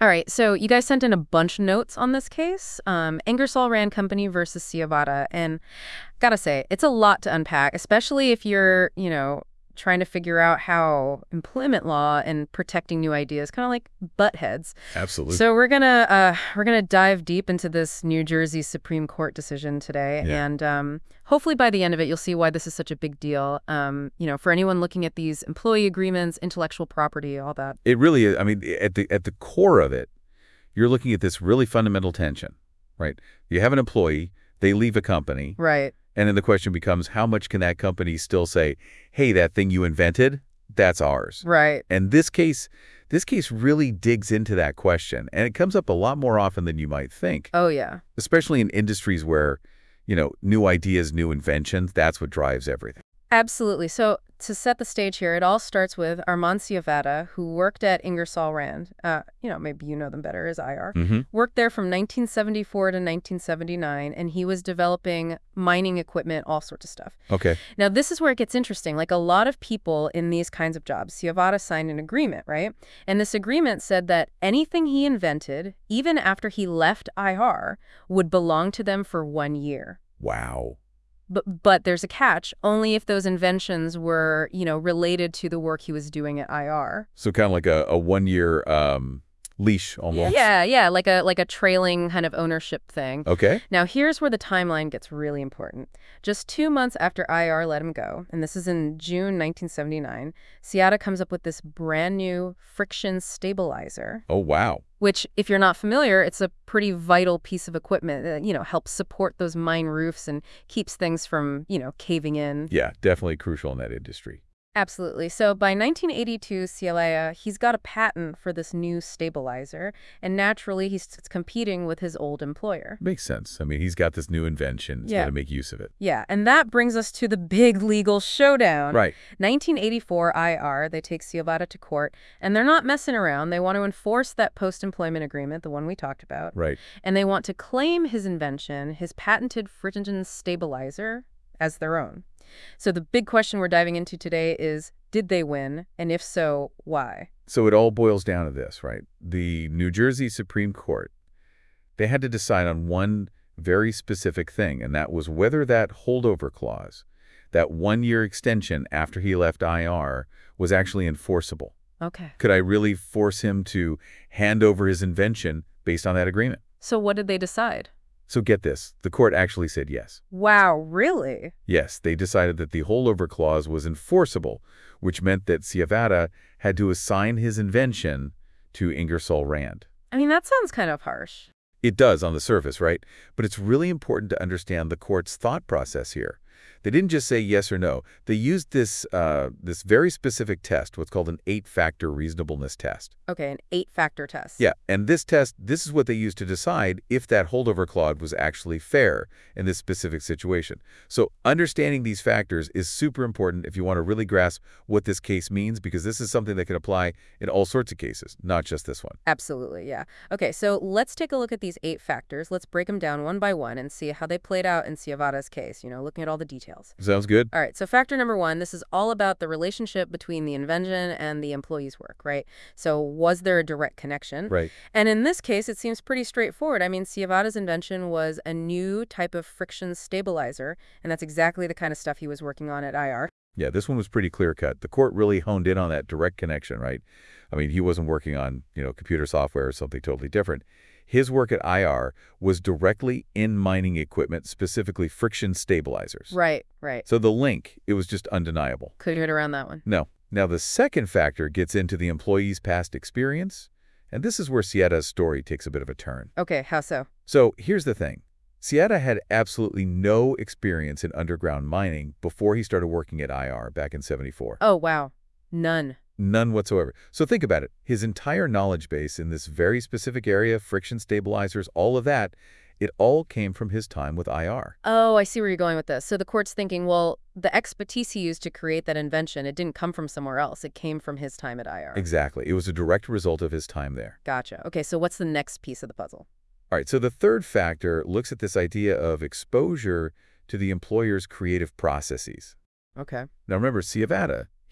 All right, so you guys sent in a bunch of notes on this case, Ingersoll Rand Company versus Ciabatta, and gotta say, it's a lot to unpack, especially if you're, trying to figure out how employment law and protecting new ideas kind of like butt heads. Absolutely. So we're gonna dive deep into this New Jersey Supreme Court decision today, Yeah. and hopefully by the end of it, you'll see why this is such a big deal. For anyone looking at these employee agreements, intellectual property, all that. It really is. I mean, at the core of it, you're looking at this really fundamental tension, right? You have an employee, they leave a company, Right. and then the question becomes, how much can that company still say, hey, that thing you invented, that's ours? Right. And this case really digs into that question, and it comes up a lot more often than you might think, Oh, yeah. especially in industries where, new ideas, new inventions, that's what drives everything. Absolutely. So to set the stage here, it all starts with Armand Ciavetta, who worked at Ingersoll Rand. Maybe you know them better as IR. Mm-hmm. Worked there from 1974 to 1979, and he was developing mining equipment, all sorts of stuff. Okay. Now, this is where it gets interesting. Like a lot of people in these kinds of jobs, Ciavetta signed an agreement, right? And this agreement said that anything he invented, even after he left IR, would belong to them for 1 year. Wow. But there's a catch, only if those inventions were, related to the work he was doing at IR. So kind of like a 1-year leash almost. Yeah, like a trailing kind of ownership thing. Okay. Now, here's where the timeline gets really important. Just 2 months after IR let him go, and this is in June 1979, Ciatta comes up with this brand new friction stabilizer, Oh, wow. which, if you're not familiar, it's a pretty vital piece of equipment that, helps support those mine roofs and keeps things from, caving in. Yeah, definitely crucial in that industry. Absolutely. So by 1982, CLA, he's got a patent for this new stabilizer, and naturally he's competing with his old employer. Makes sense. I mean, he's got this new invention. He's got Yeah. to make use of it. Yeah, and that brings us to the big legal showdown. Right. 1984 IR, they take Ciabatta to court, and they're not messing around. They want to enforce that post-employment agreement, the one we talked about, Right. and they want to claim his invention, his patented friction stabilizer, as their own. So the big question we're diving into today is, did they win? And if so, why? So it all boils down to this, right? The New Jersey Supreme Court, they had to decide on one very specific thing, and that was whether that holdover clause, that 1-year extension after he left IR, was actually enforceable. Okay. Could I really force him to hand over his invention based on that agreement? So what did they decide? So get this, the court actually said yes. Wow, really? Yes, they decided that the holdover clause was enforceable, which meant that Ciabatta had to assign his invention to Ingersoll Rand. I mean, that sounds kind of harsh. It does on the surface, right? But it's really important to understand the court's thought process here. They didn't just say yes or no. They used this very specific test, what's called an 8-factor reasonableness test. Okay, an 8-factor test. Yeah, and this test, this is what they used to decide if that holdover clause was actually fair in this specific situation. So understanding these factors is super important if you want to really grasp what this case means, because this is something that can apply in all sorts of cases, not just this one. Absolutely, yeah. Okay, so let's take a look at these 8 factors. Let's break them down one by one and see how they played out in Ciabatta's case, looking at all the details. Sounds good? All right, so factor number 1, this is all about the relationship between the invention and the employee's work, right? So was there a direct connection? Right. And in this case, it seems pretty straightforward. I mean, Ciabatta's invention was a new type of friction stabilizer, and that's exactly the kind of stuff he was working on at IR. Yeah, this one was pretty clear-cut. The court really honed in on that direct connection, right? I mean, he wasn't working on, computer software or something totally different. His work at IR was directly in mining equipment, specifically friction stabilizers. Right. So the link, it was just undeniable. Couldn't get around that one. No. Now, the second factor gets into the employee's past experience, and this is where Ciabatta's story takes a bit of a turn. Okay, how so? So here's the thing. Ciabatta had absolutely no experience in underground mining before he started working at IR back in '74. Oh, wow. None. None whatsoever. So think about it. His entire knowledge base in this very specific area, friction stabilizers, all of that, it all came from his time with IR. Oh, I see where you're going with this. So the court's thinking, well, the expertise he used to create that invention, it didn't come from somewhere else. It came from his time at IR. Exactly. It was a direct result of his time there. Gotcha. Okay, so what's the next piece of the puzzle? All right, so the third factor looks at this idea of exposure to the employer's creative processes. Okay. Now remember, Ciabatta,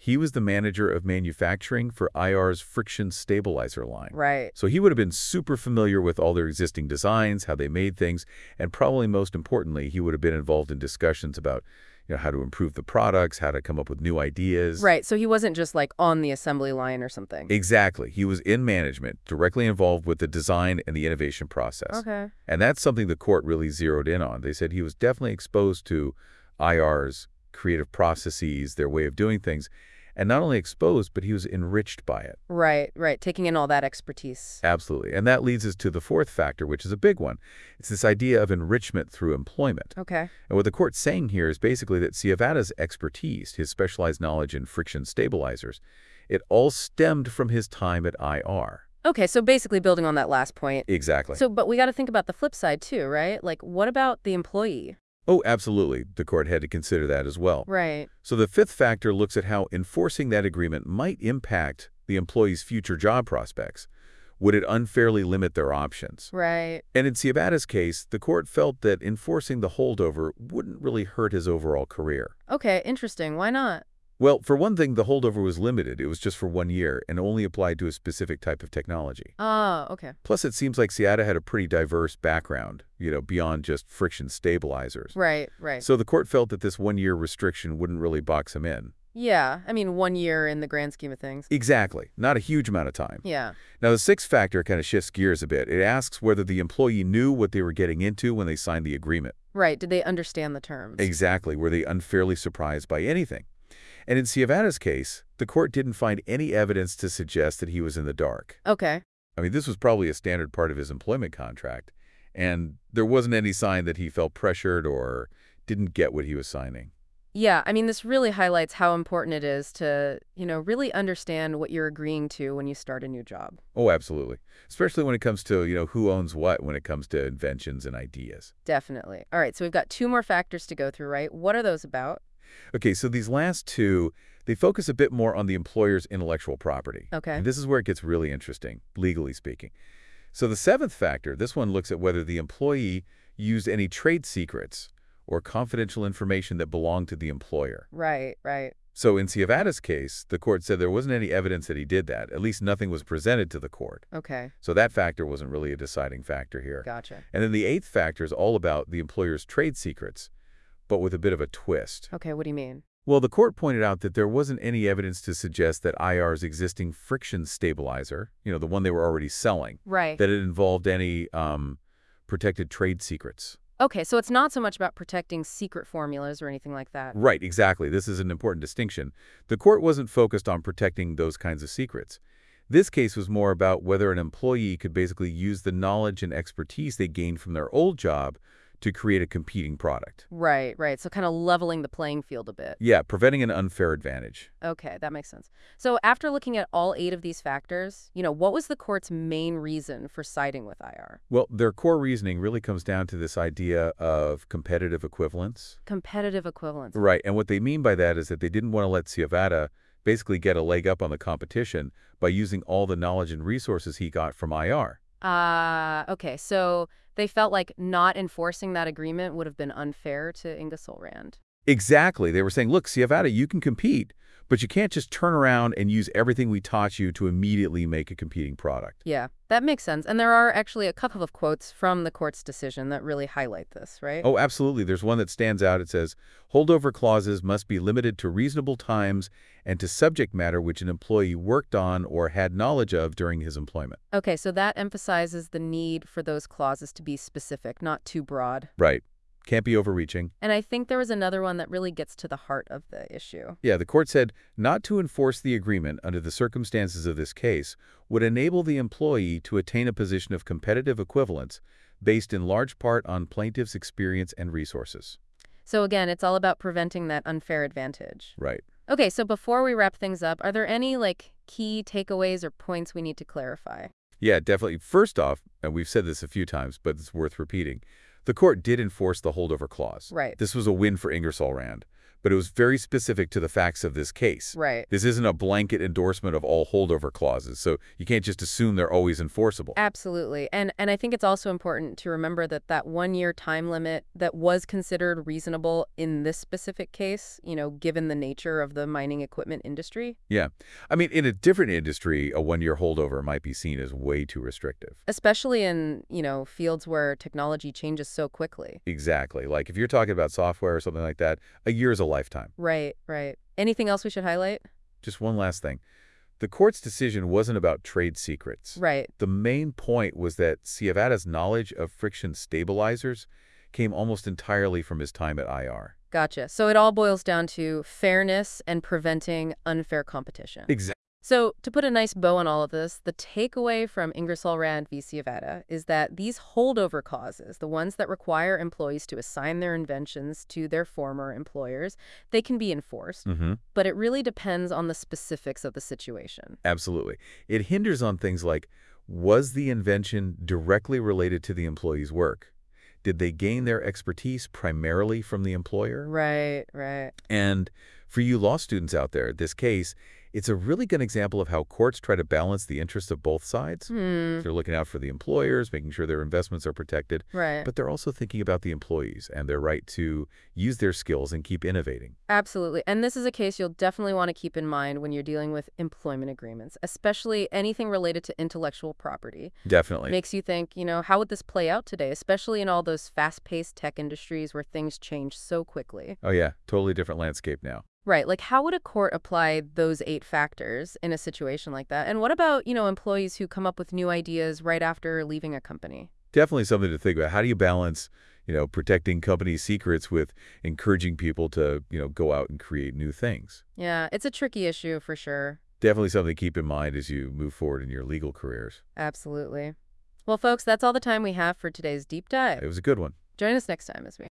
He was the manager of manufacturing for IR's friction stabilizer line. Right. So he would have been super familiar with all their existing designs, how they made things, and probably most importantly, he would have been involved in discussions about how to improve the products, how to come up with new ideas. Right, so he wasn't just like on the assembly line or something. Exactly. He was in management, directly involved with the design and the innovation process. Okay. And that's something the court really zeroed in on. They said he was definitely exposed to IR's creative processes, their way of doing things, and not only exposed, but he was enriched by it. Right, right, taking in all that expertise. Absolutely. And that leads us to the fourth factor, which is a big one. It's this idea of enrichment through employment. Okay. And what the court's saying here is basically that Ciavata's expertise, his specialized knowledge in friction stabilizers, it all stemmed from his time at IR. Okay, so basically building on that last point. Exactly. So, but we got to think about the flip side too, right? Like, what about the employee? Oh, absolutely. The court had to consider that as well. Right. So the fifth factor looks at how enforcing that agreement might impact the employee's future job prospects. Would it unfairly limit their options? Right. And in Ciavata's case, the court felt that enforcing the holdover wouldn't really hurt his overall career. Okay, interesting. Why not? Well, for one thing, the holdover was limited. It was just for 1 year and only applied to a specific type of technology. Oh, okay. Plus, it seems like Ciavata had a pretty diverse background, beyond just friction stabilizers. Right, right. So the court felt that this 1-year restriction wouldn't really box him in. Yeah, I mean, 1 year in the grand scheme of things. Exactly. Not a huge amount of time. Yeah. Now, the sixth factor kind of shifts gears a bit. It asks whether the employee knew what they were getting into when they signed the agreement. Right. Did they understand the terms? Exactly. Were they unfairly surprised by anything? And in Ciavata's case, the court didn't find any evidence to suggest that he was in the dark. Okay. I mean, this was probably a standard part of his employment contract, and there wasn't any sign that he felt pressured or didn't get what he was signing. Yeah, I mean, this really highlights how important it is to, really understand what you're agreeing to when you start a new job. Oh, absolutely. Especially when it comes to, who owns what when it comes to inventions and ideas. Definitely. All right, so we've got 2 more factors to go through, right? What are those about? Okay, so these last 2, they focus a bit more on the employer's intellectual property. Okay. And this is where it gets really interesting, legally speaking. So the 7th factor, this one looks at whether the employee used any trade secrets or confidential information that belonged to the employer. Right, right. So in Ciavata's case, the court said there wasn't any evidence that he did that. At least nothing was presented to the court. Okay. So that factor wasn't really a deciding factor here. Gotcha. And then the 8th factor is all about the employer's trade secrets, but with a bit of a twist. Okay, what do you mean? Well, the court pointed out that there wasn't any evidence to suggest that IR's existing friction stabilizer, the one they were already selling, Right. that it involved any protected trade secrets. Okay, so it's not so much about protecting secret formulas or anything like that. Right, exactly. This is an important distinction. The court wasn't focused on protecting those kinds of secrets. This case was more about whether an employee could basically use the knowledge and expertise they gained from their old job to create a competing product. Right, right. So kind of leveling the playing field a bit. Yeah, preventing an unfair advantage. Okay, that makes sense. So after looking at all 8 of these factors, what was the court's main reason for siding with IR? Well, their core reasoning really comes down to this idea of competitive equivalence. Competitive equivalence. Right, and what they mean by that is that they didn't want to let Ciavata basically get a leg up on the competition by using all the knowledge and resources he got from IR. Okay, so they felt like not enforcing that agreement would have been unfair to Ingersoll Rand. Exactly. They were saying, look, Ciavata, you can compete, but you can't just turn around and use everything we taught you to immediately make a competing product. Yeah, that makes sense. And there are actually a couple of quotes from the court's decision that really highlight this, right? Oh, absolutely. There's one that stands out. It says, holdover clauses must be limited to reasonable times and to subject matter which an employee worked on or had knowledge of during his employment. Okay, so that emphasizes the need for those clauses to be specific, not too broad. Right. Can't be overreaching. And I think there was another one that really gets to the heart of the issue. Yeah, the court said not to enforce the agreement under the circumstances of this case would enable the employee to attain a position of competitive equivalence based in large part on plaintiff's experience and resources. So again, it's all about preventing that unfair advantage. Right. Okay, so before we wrap things up, are there any key takeaways or points we need to clarify? Yeah, definitely. First off, and we've said this a few times, but it's worth repeating, the court did enforce the holdover clause. Right. This was a win for Ingersoll Rand. but it was very specific to the facts of this case. Right. This isn't a blanket endorsement of all holdover clauses, so you can't just assume they're always enforceable. Absolutely. And I think it's also important to remember that that 1-year time limit that was considered reasonable in this specific case, given the nature of the mining equipment industry. Yeah. I mean, in a different industry, a 1-year holdover might be seen as way too restrictive. Especially in, fields where technology changes so quickly. Exactly. Like if you're talking about software or something like that, a year is a lifetime. Right, right. Anything else we should highlight? Just one last thing. The court's decision wasn't about trade secrets. Right. The main point was that Ciavata's knowledge of friction stabilizers came almost entirely from his time at IR. Gotcha. So it all boils down to fairness and preventing unfair competition. Exactly. So to put a nice bow on all of this, the takeaway from Ingersoll Rand v. Ciavata is that these holdover clauses, the ones that require employees to assign their inventions to their former employers, they can be enforced, but it really depends on the specifics of the situation. Absolutely. It hinders on things like, was the invention directly related to the employee's work? Did they gain their expertise primarily from the employer? Right, right. And for you law students out there, this case, it's a really good example of how courts try to balance the interests of both sides. They're looking out for the employers, making sure their investments are protected. Right. But they're also thinking about the employees and their right to use their skills and keep innovating. Absolutely. And this is a case you'll definitely want to keep in mind when you're dealing with employment agreements, especially anything related to intellectual property. Definitely. Makes you think, how would this play out today, especially in all those fast-paced tech industries where things change so quickly? Oh, yeah. Totally different landscape now. Right. Like, how would a court apply those 8 factors in a situation like that? And what about, employees who come up with new ideas right after leaving a company? Definitely something to think about. How do you balance, protecting company secrets with encouraging people to, go out and create new things? Yeah, it's a tricky issue for sure. Definitely something to keep in mind as you move forward in your legal careers. Absolutely. Well, folks, that's all the time we have for today's deep dive. It was a good one. Join us next time as we